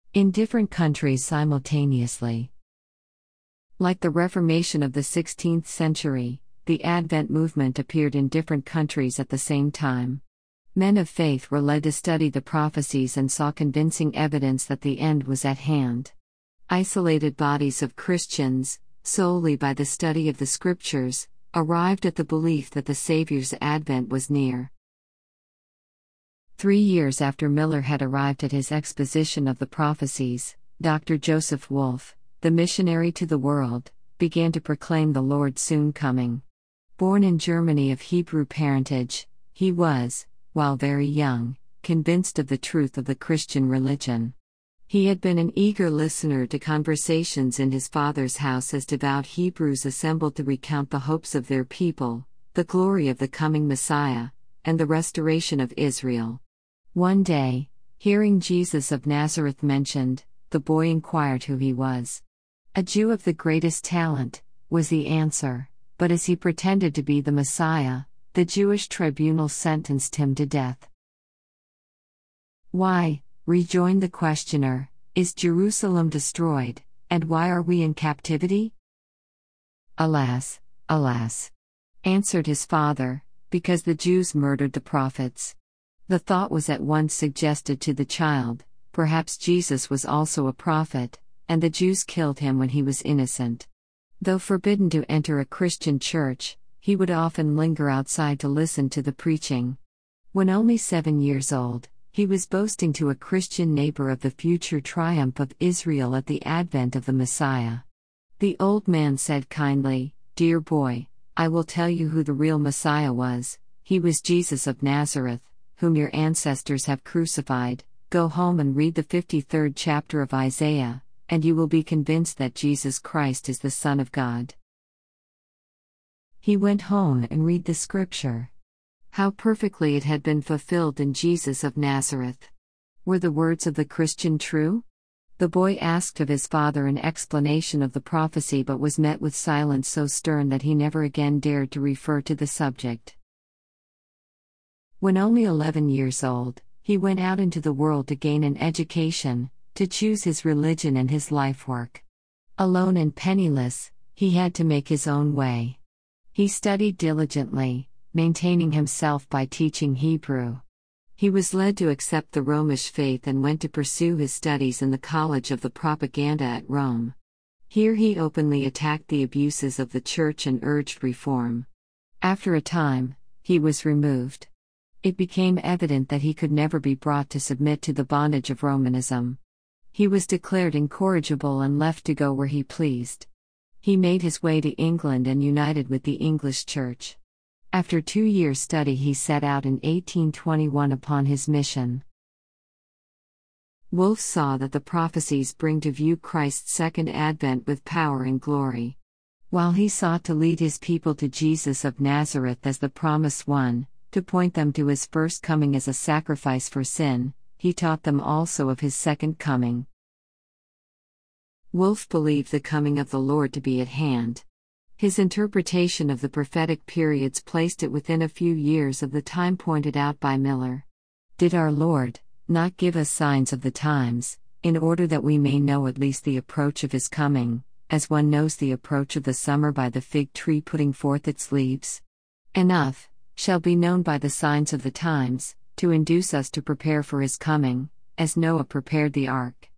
in different countries simultaneously. Like the Reformation of the 16th century, the Advent movement appeared in different countries at the same time. Men of faith were led to study the prophecies and saw convincing evidence that the end was at hand. Isolated bodies of Christians, solely by the study of the Scriptures, arrived at the belief that the Savior's advent was near. 3 years after Miller had arrived at his exposition of the prophecies, Dr. Joseph Wolf, the missionary to the world, began to proclaim the Lord's soon coming. Born in Germany of Hebrew parentage, he was, while very young, convinced of the truth of the Christian religion. He had been an eager listener to conversations in his father's house as devout Hebrews assembled to recount the hopes of their people, the glory of the coming Messiah, and the restoration of Israel. One day, hearing Jesus of Nazareth mentioned, the boy inquired who he was. "A Jew of the greatest talent," was the answer, but as he pretended to be the Messiah, the Jewish tribunal sentenced him to death. "Why," rejoined the questioner, "is Jerusalem destroyed, and why are we in captivity?" "Alas, alas," answered his father, "because the Jews murdered the prophets." The thought was at once suggested to the child, perhaps Jesus was also a prophet, and the Jews killed him when he was innocent. Though forbidden to enter a Christian church, he would often linger outside to listen to the preaching. When only 7 years old, he was boasting to a Christian neighbor of the future triumph of Israel at the advent of the Messiah. The old man said kindly, "Dear boy, I will tell you who the real Messiah was. He was Jesus of Nazareth, whom your ancestors have crucified. Go home and read the 53rd chapter of Isaiah, and you will be convinced that Jesus Christ is the Son of God." He went home and read the scripture. How perfectly it had been fulfilled in Jesus of Nazareth. Were the words of the Christian true? The boy asked of his father an explanation of the prophecy but was met with silence so stern that he never again dared to refer to the subject. When only 11 years old, he went out into the world to gain an education, to choose his religion and his life work. Alone and penniless, he had to make his own way. He studied diligently, maintaining himself by teaching Hebrew. He was led to accept the Romish faith and went to pursue his studies in the College of the Propaganda at Rome. Here he openly attacked the abuses of the Church and urged reform. After a time, he was removed. It became evident that he could never be brought to submit to the bondage of Romanism. He was declared incorrigible and left to go where he pleased. He made his way to England and united with the English Church. After 2 years' study he set out in 1821 upon his mission. Wolf saw that the prophecies bring to view Christ's second advent with power and glory. While he sought to lead his people to Jesus of Nazareth as the promised one, to point them to his first coming as a sacrifice for sin, he taught them also of his second coming. Wolf believed the coming of the Lord to be at hand. His interpretation of the prophetic periods placed it within a few years of the time pointed out by Miller. Did our Lord not give us signs of the times, in order that we may know at least the approach of his coming, as one knows the approach of the summer by the fig tree putting forth its leaves? Enough shall be known by the signs of the times, to induce us to prepare for his coming, as Noah prepared the ark.